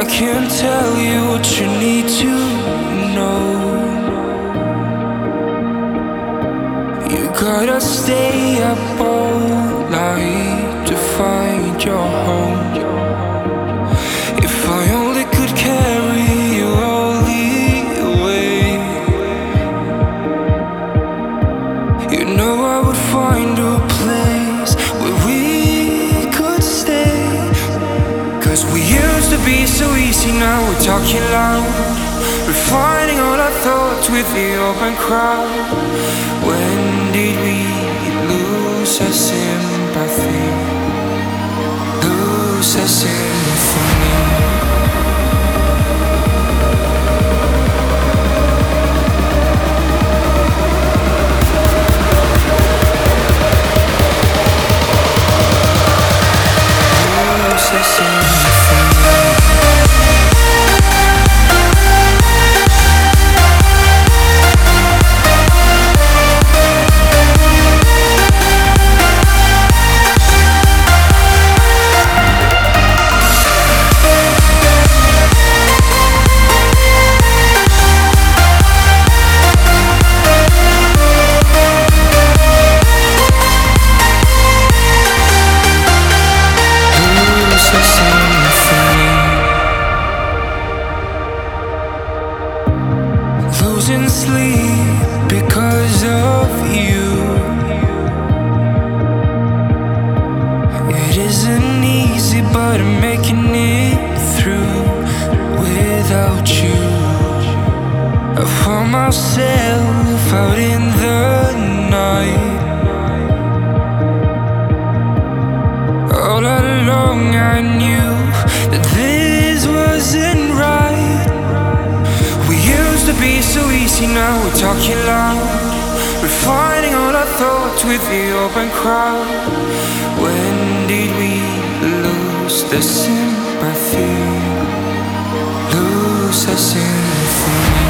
can't tell you what you need to know. You gotta stay up all night to find your home. If I only could carry you all the way, you know I would find a place where we could stay. 'Cause we used to be so easy, now we're talking loud, refining all our thoughts with the open crowd. When did we lose our sympathy? Lose our symphony. Lose our symphony. Losing sleep because of you. It isn't easy, but I'm making it through without you. I found myself out in the night. All along I knew that this wasn't right. We used to be so easy, now we're talking loud, refining all our thoughts with the open crowd. When did we lose the sympathy? Lose our symphony.